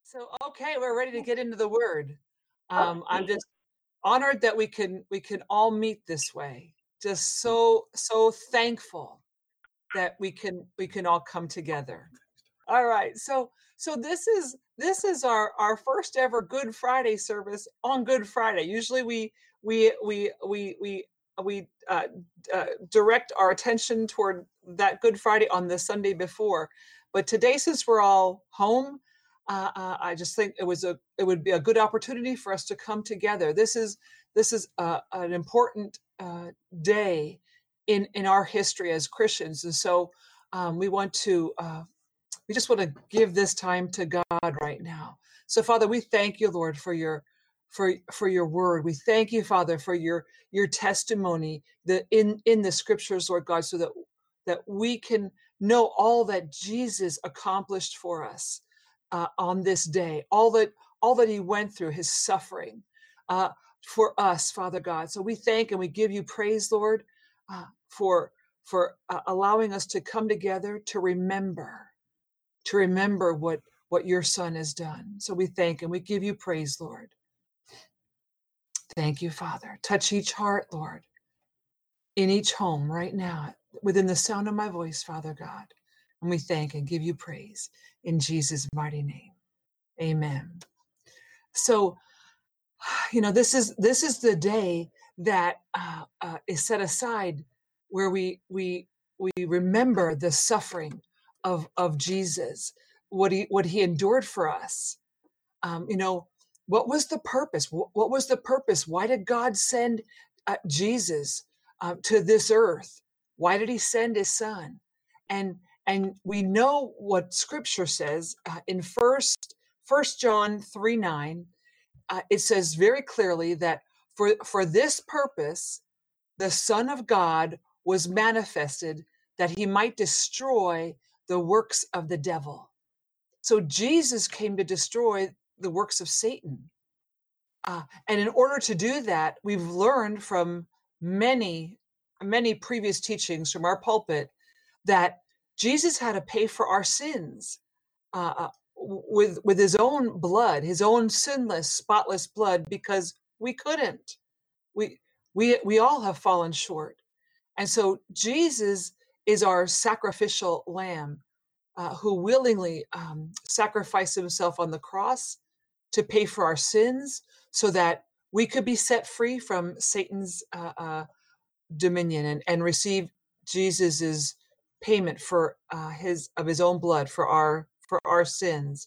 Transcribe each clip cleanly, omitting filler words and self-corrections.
So, okay, we're ready to get into the word. I'm Okay. just honored that we can all meet this way. Just so thankful that we can all come together. All right. So this is our first ever Good Friday service on Good Friday. Usually we direct our attention toward that Good Friday on the Sunday before, but today, since we're all home, I just think it would be a good opportunity for us to come together. This is an important day in our history as Christians, and so we just want to give this time to God right now. So, Father, we thank you, Lord, for your word. We thank you, Father, for your testimony that in the scriptures, Lord God, so that we can know all that Jesus accomplished for us on this day, all that he went through, his suffering uh, for us, Father God. So we thank and we give you praise, Lord, for allowing us to come together to remember what your son has done. So we thank and we give you praise, Lord. Thank you, Father. Touch each heart, Lord, in each home right now, within the sound of my voice, Father God. And we thank and give you praise in Jesus' mighty name. Amen. So, this is the day that is set aside where we remember the suffering of Jesus, what he endured for us. You know, what was the purpose? What was the purpose? Why did God send Jesus to this earth? Why did he send his son? And and we know what scripture says in first John 3:9. It says very clearly that for this purpose, the Son of God was manifested that he might destroy the works of the devil. So Jesus came to destroy the works of Satan. And in order to do that, we've learned from many, many previous teachings from our pulpit that Jesus had to pay for our sins with his own blood, his own sinless, spotless blood, because we couldn't. We we all have fallen short, and so Jesus is our sacrificial lamb who willingly sacrificed himself on the cross to pay for our sins so that we could be set free from Satan's dominion and receive Jesus's payment for his own blood for our sins.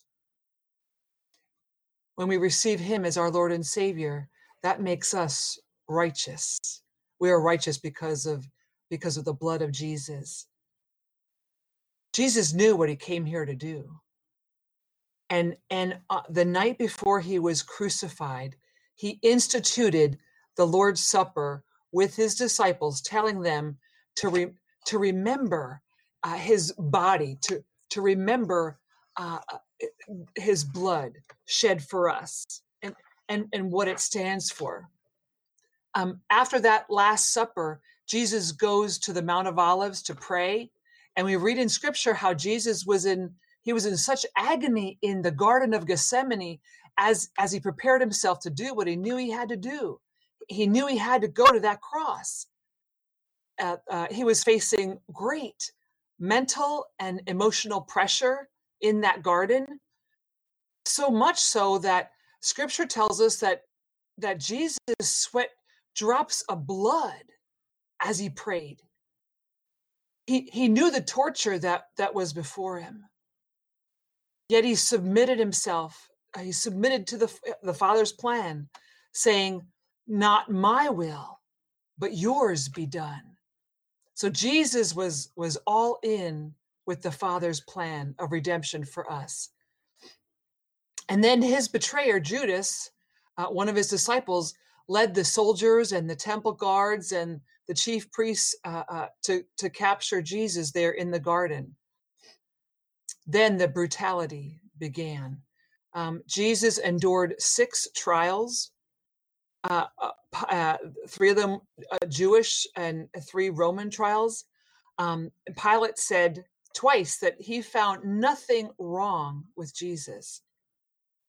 When we receive him as our Lord and Savior, that makes us righteous. We are righteous because of the blood of Jesus. Jesus knew what he came here to do. And the night before he was crucified, he instituted the Lord's Supper with his disciples, telling them to remember his body, to remember uh, his blood shed for us, and what it stands for. After that Last Supper, Jesus goes to the Mount of Olives to pray, and we read in Scripture how Jesus was in such agony in the Garden of Gethsemane as he prepared himself to do what he knew he had to do. He knew he had to go to that cross. He was facing great mental and emotional pressure in that garden, so much so that Scripture tells us that Jesus sweat drops of blood as he prayed. He knew the torture that was before him. Yet he submitted himself. He submitted to the Father's plan, saying, "Not my will, but yours be done." So Jesus was all in with the Father's plan of redemption for us. And then his betrayer, Judas, one of his disciples, led the soldiers and the temple guards and the chief priests to capture Jesus there in the garden. Then the brutality began. Jesus endured 6 trials, uh, uh, 3 of them Jewish and 3 Roman trials. Pilate said twice that he found nothing wrong with Jesus.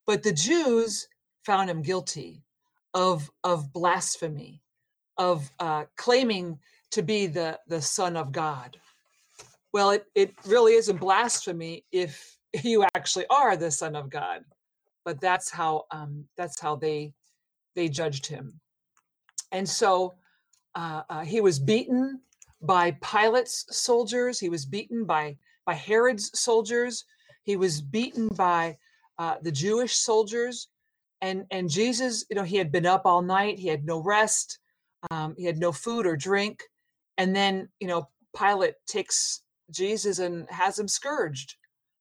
But the Jews found him guilty of blasphemy, of claiming to be the Son of God. Well, it really isn't blasphemy if you actually are the Son of God. But that's how they judged him. And so he was beaten by Pilate's soldiers. He was beaten by Herod's soldiers. He was beaten by the Jewish soldiers. And Jesus, he had been up all night. He had no rest. He had no food or drink. And then, Pilate takes Jesus and has him scourged.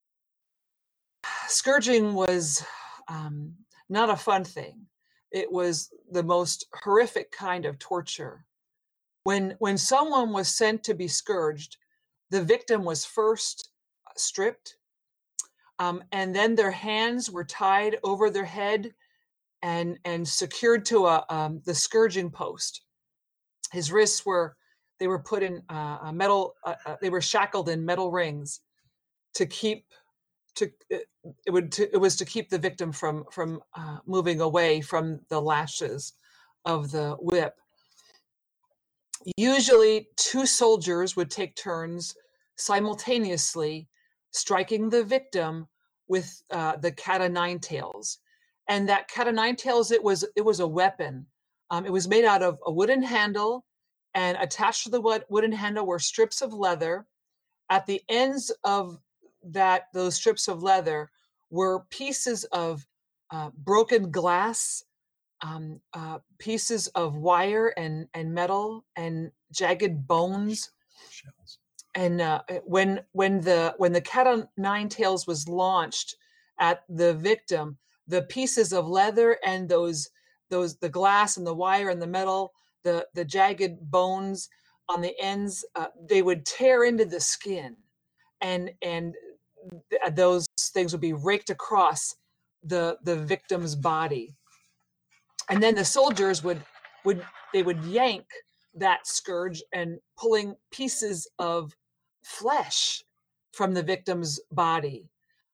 Scourging was not a fun thing. It was the most horrific kind of torture. When someone was sent to be scourged, the victim was first stripped, and then their hands were tied over their head and secured to the scourging post. His wrists were put in metal. They were shackled in metal rings to keep it was to keep the victim from moving away from the lashes of the whip. Usually, two soldiers would take turns simultaneously striking the victim with the cat o' nine tails. And that cat o' nine tails, it was a weapon. It was made out of a wooden handle, and attached to the wooden handle were strips of leather. At the ends of those strips of leather were pieces of broken glass, pieces of wire and metal and jagged bones. Shells. And when the cat o' nine tails was launched at the victim, the pieces of leather and the glass and the wire and the metal, the jagged bones on the ends, they would tear into the skin, and those things would be raked across the victim's body. And then the soldiers would yank that scourge and pulling pieces of flesh from the victim's body,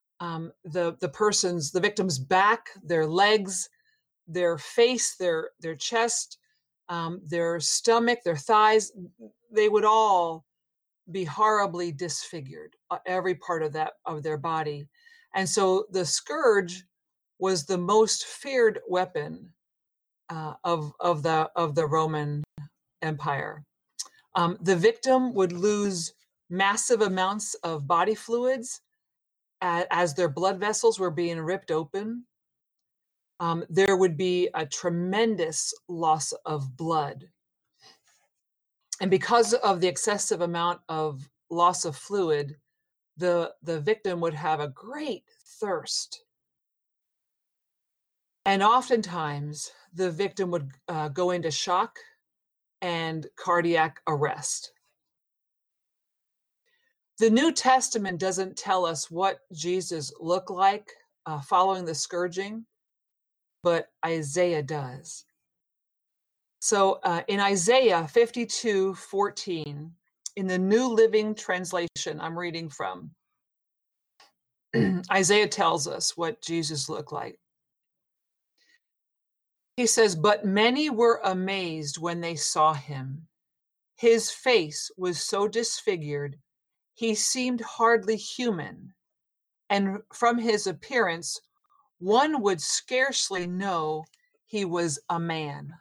the victim's back, their legs, their face, their chest, their stomach, their thighs. They would all be horribly disfigured, every part of their body. And so the scourge was the most feared weapon of the Roman Empire. The victim would lose massive amounts of body fluids as their blood vessels were being ripped open. There would be a tremendous loss of blood. And because of the excessive amount of loss of fluid, the victim would have a great thirst. And oftentimes, the victim would go into shock and cardiac arrest. The New Testament doesn't tell us what Jesus looked like following the scourging, but Isaiah does. So in Isaiah 52:14, in the New Living Translation I'm reading from, Isaiah tells us what Jesus looked like. He says, "But many were amazed when they saw him. His face was so disfigured, he seemed hardly human, and from his appearance, one would scarcely know he was a man."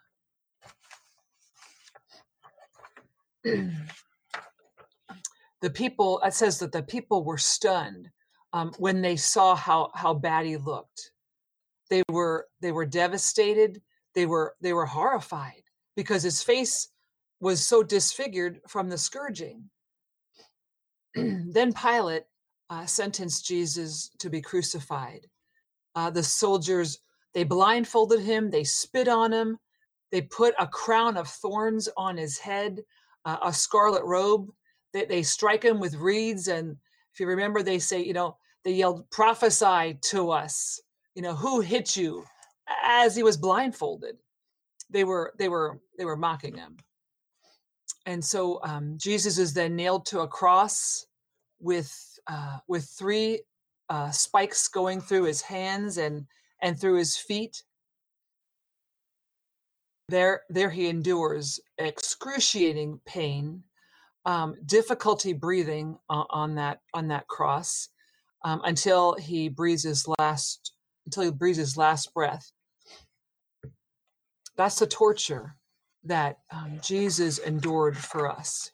The people, it says that the people were stunned when they saw how bad he looked. They were devastated. They were horrified because his face was so disfigured from the scourging. Then Pilate sentenced Jesus to be crucified. The soldiers, they blindfolded him, they spit on him, they put a crown of thorns on his head, a scarlet robe. They strike him with reeds, and if you remember, they say, they yelled, "Prophesy to us, who hit you?" As he was blindfolded. They were mocking him. And so Jesus is then nailed to a cross with three spikes going through his hands and and through his feet. There he endures excruciating pain, difficulty breathing on that cross, until he breathes his last breath. That's the torture that Jesus endured for us.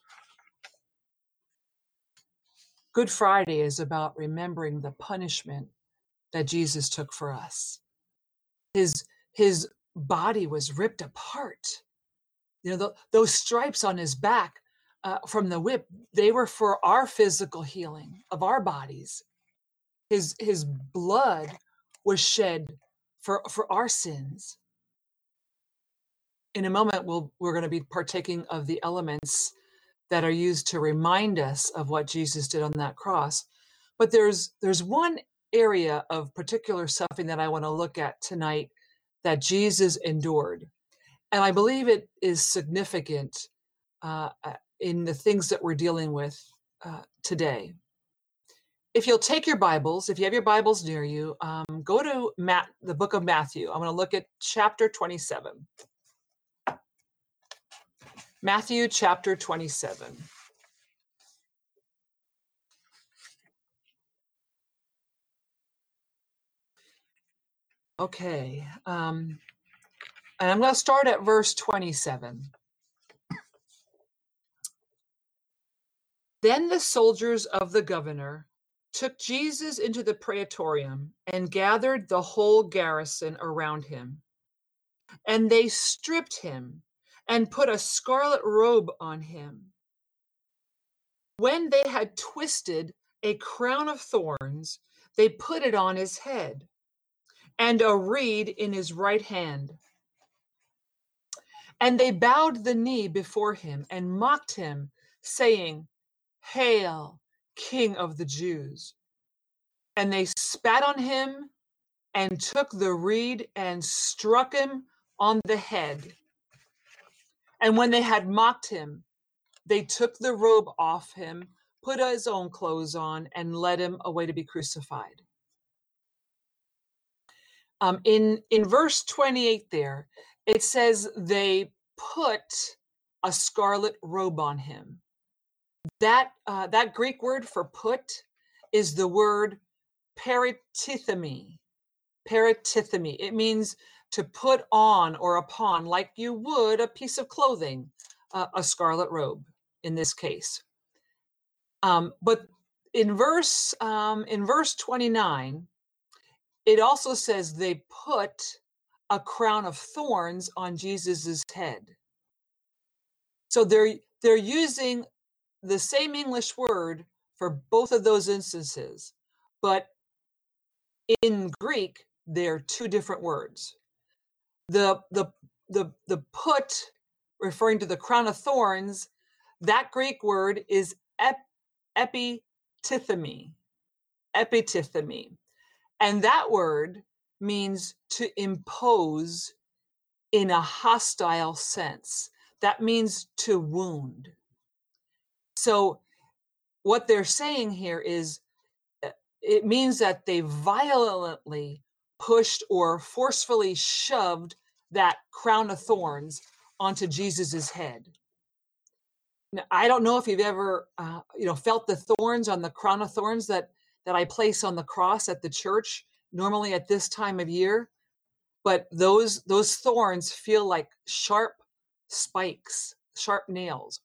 Good Friday is about remembering the punishment that Jesus took for us. His body was ripped apart. Those stripes on his back from the whip, they were for our physical healing of our bodies. His blood was shed for our sins. In a moment, we're going to be partaking of the elements that are used to remind us of what Jesus did on that cross. But there's one area of particular suffering that I want to look at tonight that Jesus endured. And I believe it is significant in the things that we're dealing with today. If you'll take your Bibles, if you have your Bibles near you, go to the book of Matthew. I'm going to look at chapter 27. Matthew chapter 27. Okay. And I'm going to start at verse 27. Then the soldiers of the governor took Jesus into the praetorium and gathered the whole garrison around him. And they stripped him and put a scarlet robe on him. When they had twisted a crown of thorns, they put it on his head, and a reed in his right hand. And they bowed the knee before him and mocked him, saying, "Hail, King of the Jews." And they spat on him and took the reed and struck him on the head. And when they had mocked him, they took the robe off him, put his own clothes on, and led him away to be crucified. In verse 28 there, it says they put a scarlet robe on him. That Greek word for put is the word paratithemi. Paratithemi. It means to put on or upon, like you would a piece of clothing, a scarlet robe in this case. But in verse 29, it also says they put a crown of thorns on Jesus's head. So they're using the same English word for both of those instances, but in Greek they're two different words. The put, referring to the crown of thorns, that Greek word is epitithemi. Epitithemi. And that word means to impose in a hostile sense. That means to wound. So what they're saying here is it means that they violently pushed or forcefully shoved that crown of thorns onto Jesus's head. Now, I don't know if you've ever felt the thorns on the crown of thorns that I place on the cross at the church, normally at this time of year, but those thorns feel like sharp spikes, sharp nails.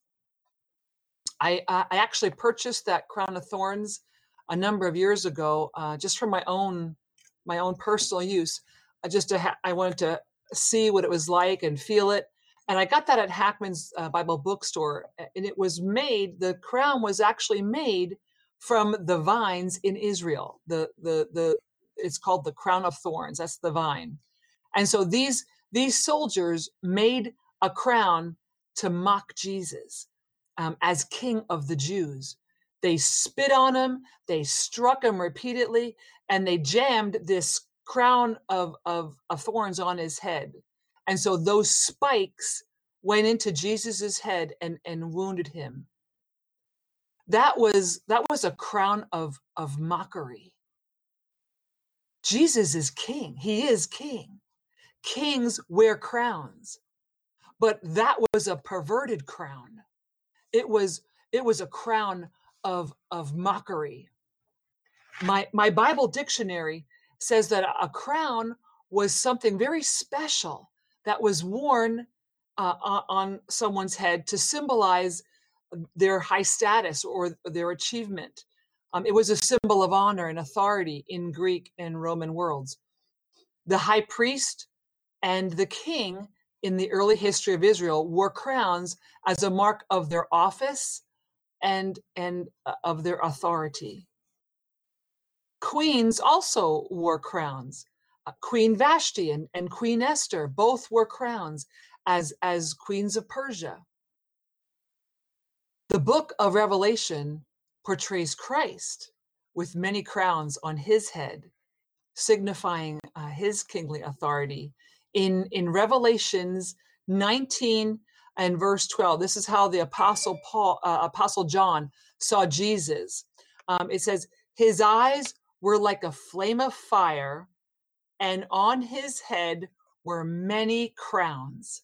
I actually purchased that crown of thorns a number of years ago, just for my own personal use. I wanted to see what it was like and feel it. And I got that at Hackman's Bible bookstore, and it was made. The crown was actually made from the vines in Israel. It's called the crown of thorns. That's the vine. And so these soldiers made a crown to mock Jesus as King of the Jews. They spit on him, they struck him repeatedly, and they jammed this crown of thorns on his head. And so those spikes went into Jesus's head and wounded him. That was a crown of mockery. Jesus is king. He is king. Kings wear crowns, but that was a perverted crown. It was a crown of mockery. My Bible dictionary says that a crown was something very special that was worn on someone's head to symbolize their high status or their achievement. It was a symbol of honor and authority in Greek and Roman worlds. The high priest and the king in the early history of Israel wore crowns as a mark of their office and of their authority. Queens also wore crowns. Queen Vashti and Queen Esther both wore crowns as queens of Persia. The book of Revelation portrays Christ with many crowns on his head, signifying his kingly authority. In Revelations 19 and verse 12, this is how the Apostle John saw Jesus. It says, his eyes were like a flame of fire, and on his head were many crowns.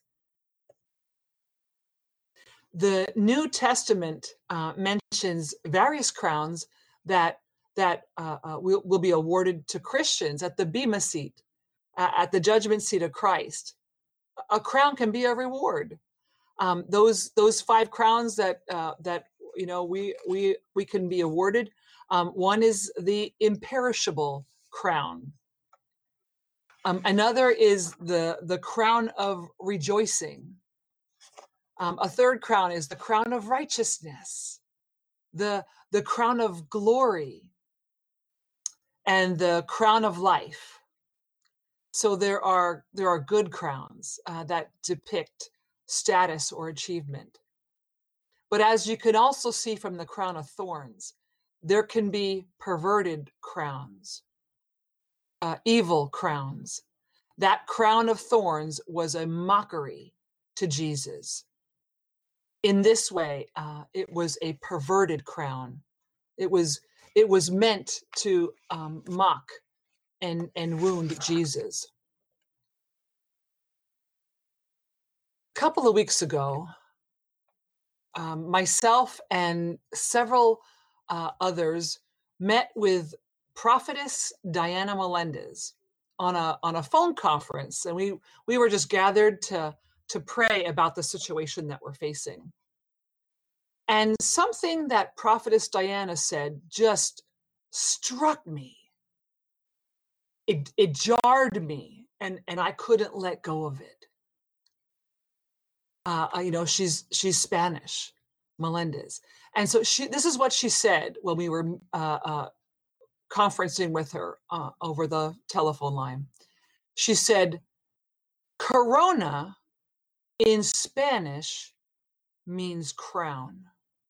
The New Testament mentions various crowns that will be awarded to Christians at the Bema seat, at the judgment seat of Christ. A crown can be a reward. Those 5 crowns that we can be awarded. One is the imperishable crown. Another is the crown of rejoicing. A third crown is the crown of righteousness, the crown of glory, and the crown of life. So there are good crowns that depict status or achievement. But as you can also see from the crown of thorns, there can be perverted crowns, evil crowns. That crown of thorns was a mockery to Jesus. In this way, it was a perverted crown. It was meant to mock and wound Jesus. A couple of weeks ago, myself and several others met with prophetess Diana Melendez on a phone conference, and we were just gathered to pray about the situation that we're facing. And something that prophetess Diana said just struck me. It jarred me, and I couldn't let go of it. She's Spanish, Melendez, and so this is what she said when we were conferencing with her over the telephone line. She said, "Corona in Spanish means crown."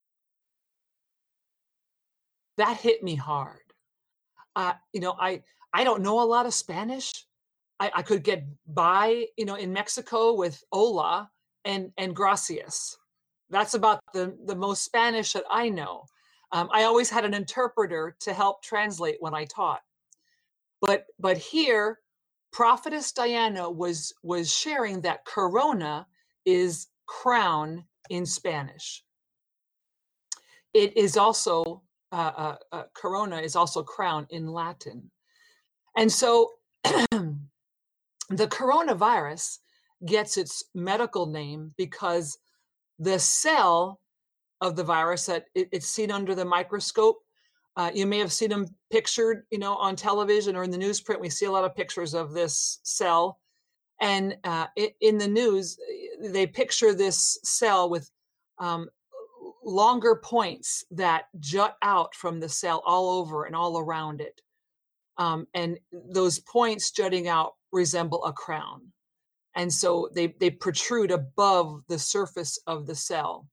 That hit me hard. I don't know a lot of Spanish. I could get by, in Mexico with hola and gracias. That's about the most Spanish that I know. I always had an interpreter to help translate when I taught. But here, prophetess Diana was sharing that corona is crown in Spanish. It is also corona is also crown in Latin. And so the coronavirus gets its medical name because the cell of the virus that it's seen under the microscope, you may have seen them pictured, on television or in the newsprint. We see a lot of pictures of this cell. And in the news, they picture this cell with longer points that jut out from the cell all over and all around it. And those points jutting out resemble a crown. And so they protrude above the surface of the cell.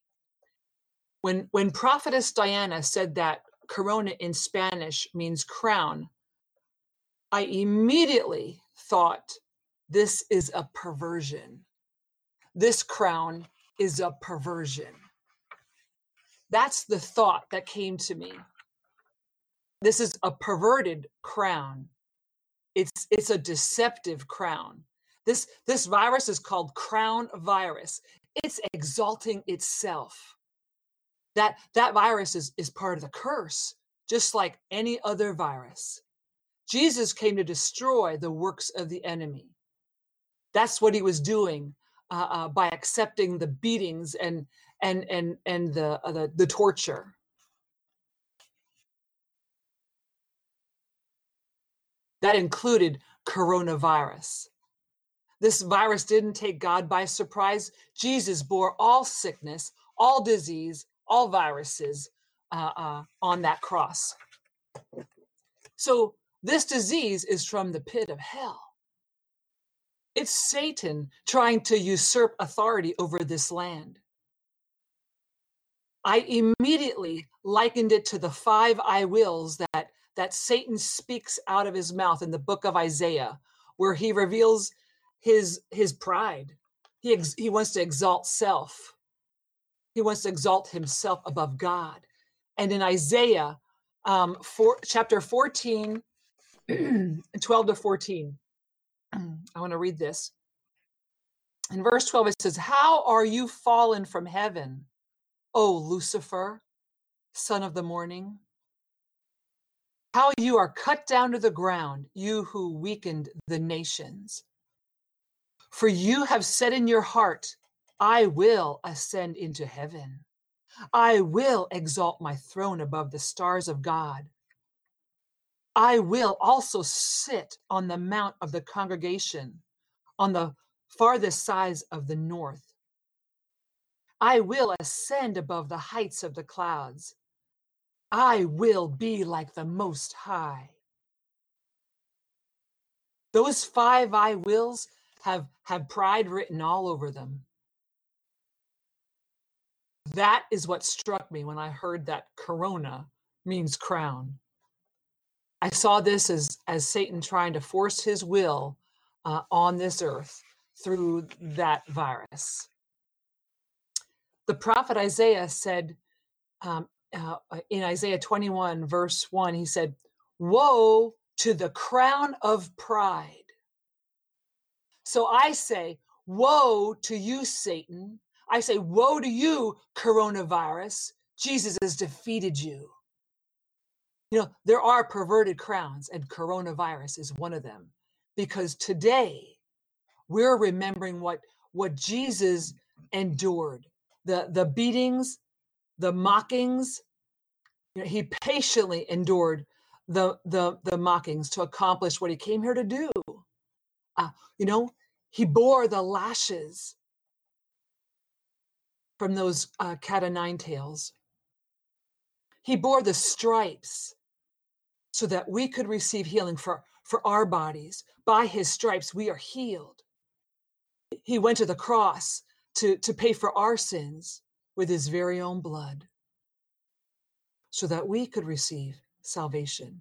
When prophetess Diana said that corona in Spanish means crown, I immediately thought, this is a perversion. This crown is a perversion. That's the thought that came to me. This is a perverted crown. It's a deceptive crown. This virus is called crown virus. It's exalting itself. That virus is part of the curse, just like any other virus. Jesus came to destroy the works of the enemy. That's what he was doing by accepting the beatings and the torture. That included coronavirus. This virus didn't take God by surprise. Jesus bore all sickness, all disease, all viruses on that cross. So this disease is from the pit of hell. It's Satan trying to usurp authority over this land. I immediately likened it to the 5 I wills that Satan speaks out of his mouth in the book of Isaiah, where he reveals his pride. He wants to exalt self. He wants to exalt himself above God. And in Isaiah chapter 14, 12 to 14, I want to read this. In verse 12, it says, "How are you fallen from heaven, O Lucifer, son of the morning? How you are cut down to the ground, you who weakened the nations. For you have said in your heart, I will ascend into heaven. I will exalt my throne above the stars of God. I will also sit on the mount of the congregation, on the farthest sides of the north. I will ascend above the heights of the clouds. I will be like the Most High." Those 5 I wills have pride written all over them. That is what struck me when I heard that corona means crown. I saw this as Satan trying to force his will on this earth through that virus. The prophet Isaiah said in Isaiah 21, verse 1, he said, "Woe to the crown of pride." So I say, woe to you, Satan. I say, woe to you, coronavirus. Jesus has defeated you. You know, there are perverted crowns, and coronavirus is one of them. Because today, we're remembering what Jesus endured. The beatings, the mockings. You know, he patiently endured the mockings to accomplish what he came here to do. He bore the lashes from those cat o' nine tails. He bore the stripes so that we could receive healing for our bodies. By his stripes, we are healed. He went to the cross to pay for our sins with his very own blood so that we could receive salvation.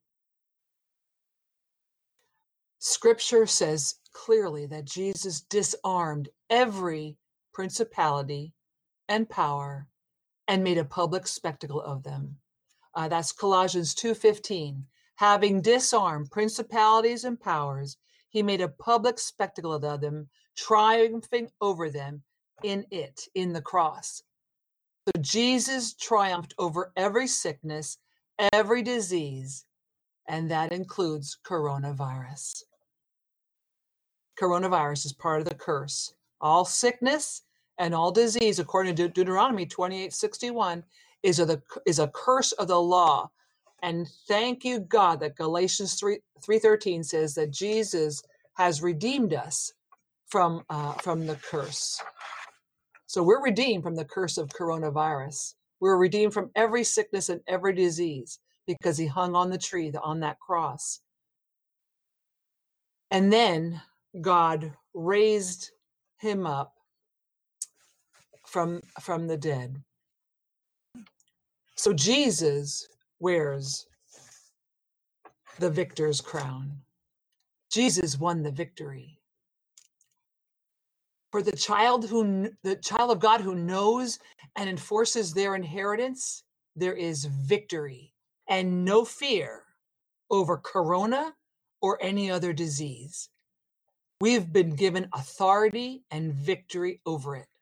Scripture says clearly that Jesus disarmed every principality and power and made a public spectacle of them. That's Colossians 2:15. Having disarmed principalities and powers, he made a public spectacle of them, triumphing over them in the cross. So Jesus triumphed over every sickness, every disease, and that includes coronavirus. Coronavirus is part of the curse. All sickness and all disease, according to Deuteronomy 28:61, is a curse of the law. And thank you, God, that Galatians 3:13 says that Jesus has redeemed us from the curse. So we're redeemed from the curse of coronavirus. We're redeemed from every sickness and every disease because he hung on the tree, on that cross. And then God raised him up from the dead. So Jesus wears the victor's crown. Jesus won the victory. For the child of God who knows and enforces their inheritance, there is victory and no fear over corona or any other disease. We've been given authority and victory over it.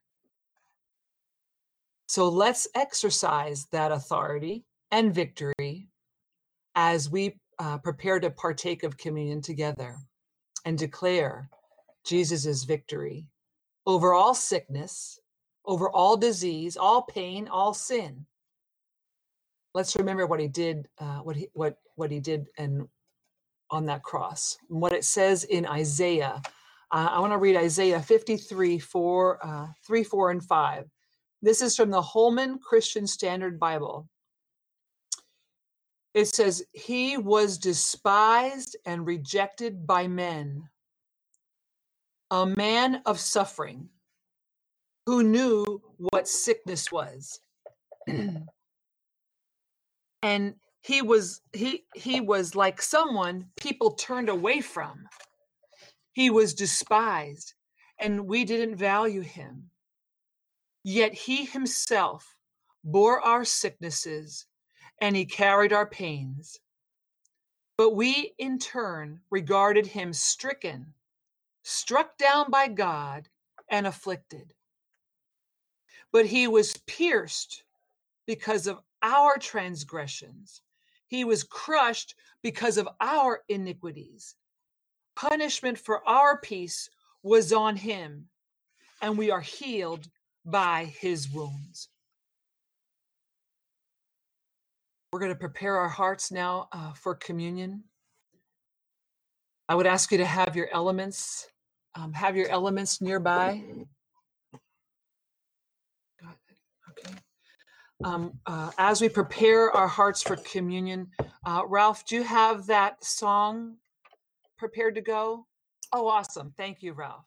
So let's exercise that authority and victory as we prepare to partake of communion together and declare Jesus' victory over all sickness, over all disease, all pain, all sin. Let's remember what he did, what he did and on that cross. And what it says in Isaiah. I want to read Isaiah 53, 3, 4, and 5. This is from the Holman Christian Standard Bible. It says, "He was despised and rejected by men, a man of suffering, who knew what sickness was." And he was like someone people turned away from. He was despised, and we didn't value him. Yet he himself bore our sicknesses, and he carried our pains. But we, in turn, regarded him stricken, struck down by God, and afflicted. But he was pierced because of our transgressions. He was crushed because of our iniquities. Punishment for our peace was on him, and we are healed by his wounds. We're going to prepare our hearts now for communion. I would ask you to have your elements nearby. Okay. As we prepare our hearts for communion, Ralph, do you have that song prepared to go? Oh, awesome. Thank you, Ralph.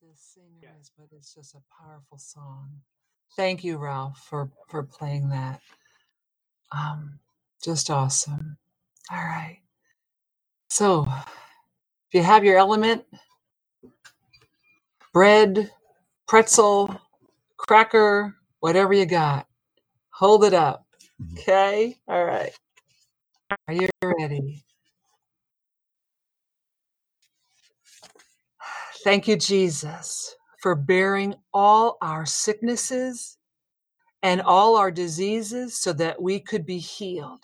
the singer is, but it's just a powerful song. Thank you, Ralph, for playing that. Just awesome. All right. So, if you have your element, bread, pretzel, cracker, whatever you got, hold it up. Okay? All right. Are you ready? Thank you, Jesus, for bearing all our sicknesses and all our diseases so that we could be healed.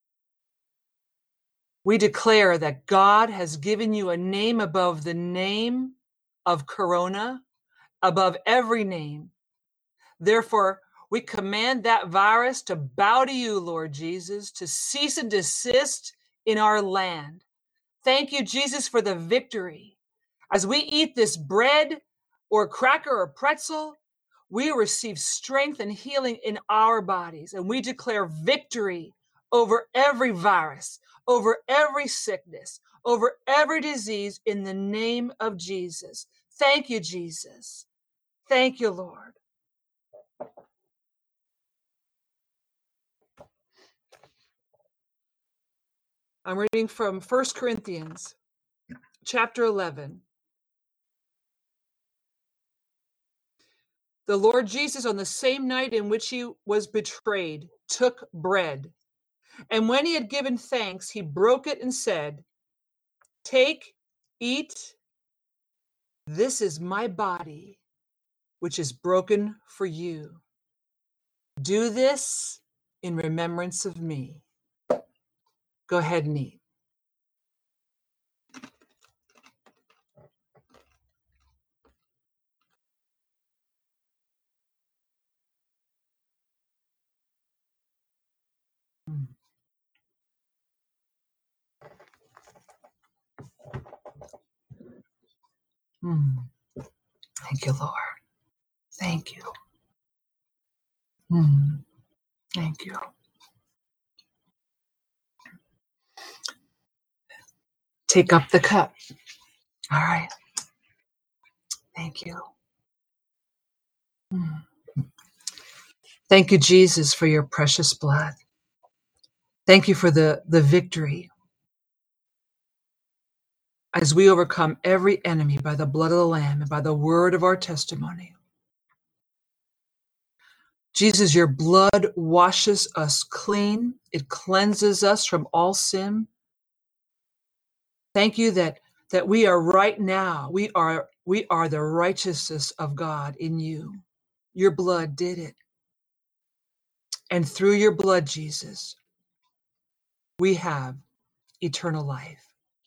We declare that God has given you a name above the name of Corona, above every name. Therefore, we command that virus to bow to you, Lord Jesus, to cease and desist in our land. Thank you, Jesus, for the victory. As we eat this bread or cracker or pretzel, we receive strength and healing in our bodies, and we declare victory over every virus, over every sickness, over every disease in the name of Jesus. Thank you, Jesus. Thank you, Lord. I'm reading from 1 Corinthians chapter 11. The Lord Jesus, on the same night in which he was betrayed, took bread. And when he had given thanks, he broke it and said, "Take, eat. This is my body, which is broken for you. Do this in remembrance of me." Go ahead and eat. Mm. Mm. Thank you, Lord. Thank you. Mm. Thank you. Take up the cup. All right. Thank you. Mm. Thank you, Jesus, for your precious blood. Thank you for the victory as we overcome every enemy by the blood of the Lamb and by the word of our testimony. Jesus, your blood washes us clean. It cleanses us from all sin. Thank you that we are right now. We are the righteousness of God in you. Your blood did it. And through your blood, Jesus, we have eternal life.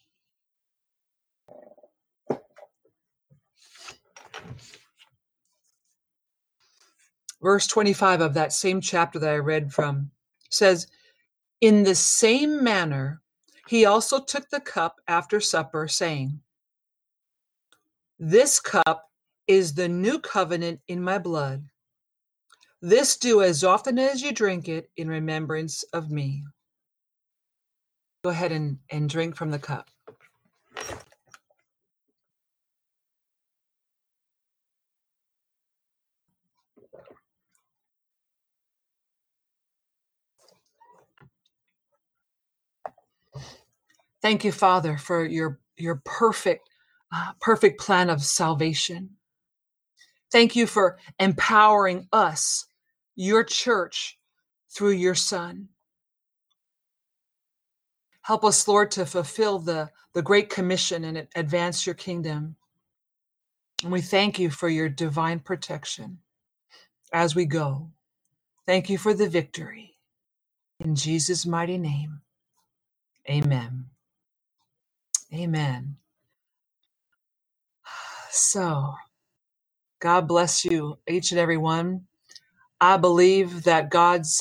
Verse 25 of that same chapter that I read from says, "In the same manner, he also took the cup after supper, saying, 'This cup is the new covenant in my blood. This do as often as you drink it in remembrance of me.'" Go ahead and drink from the cup. Thank you, Father, for your perfect plan of salvation. Thank you for empowering us, your church, through your Son. Help us, Lord, to fulfill the Great Commission and advance your kingdom. And we thank you for your divine protection as we go. Thank you for the victory. In Jesus' mighty name, amen. Amen. So, God bless you, each and every one. I believe that God's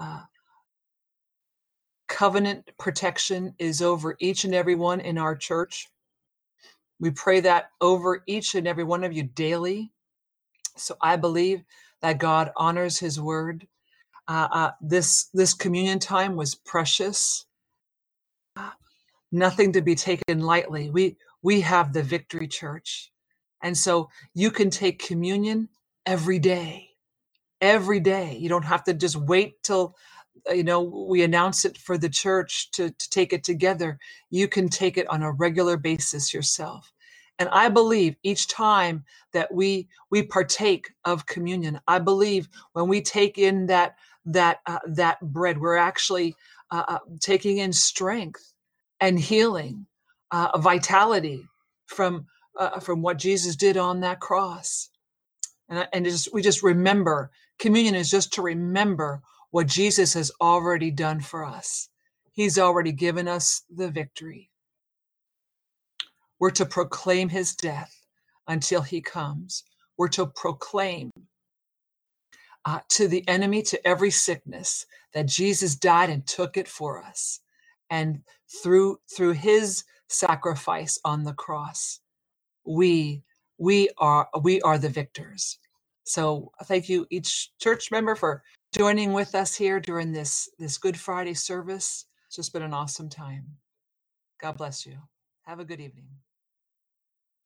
covenant protection is over each and every one in our church. We pray that over each and every one of you daily. So I believe that God honors his word. This communion time was precious. Nothing to be taken lightly. We have the victory, church. And so you can take communion every day. Every day. You don't have to just wait till we announce it for the church to take it together. You can take it on a regular basis yourself. And I believe each time that we partake of communion, I believe when we take in that bread, we're actually taking in strength and healing, vitality from what Jesus did on that cross. And we just remember, communion is just to remember what Jesus has already done for us. He's already given us the victory. We're to proclaim his death until he comes. We're to proclaim to the enemy, to every sickness, that Jesus died and took it for us. And through his sacrifice on the cross, we are the victors. So thank you, each church member, for joining with us here during this Good Friday service. It's just been an awesome time. God bless you. Have a good evening.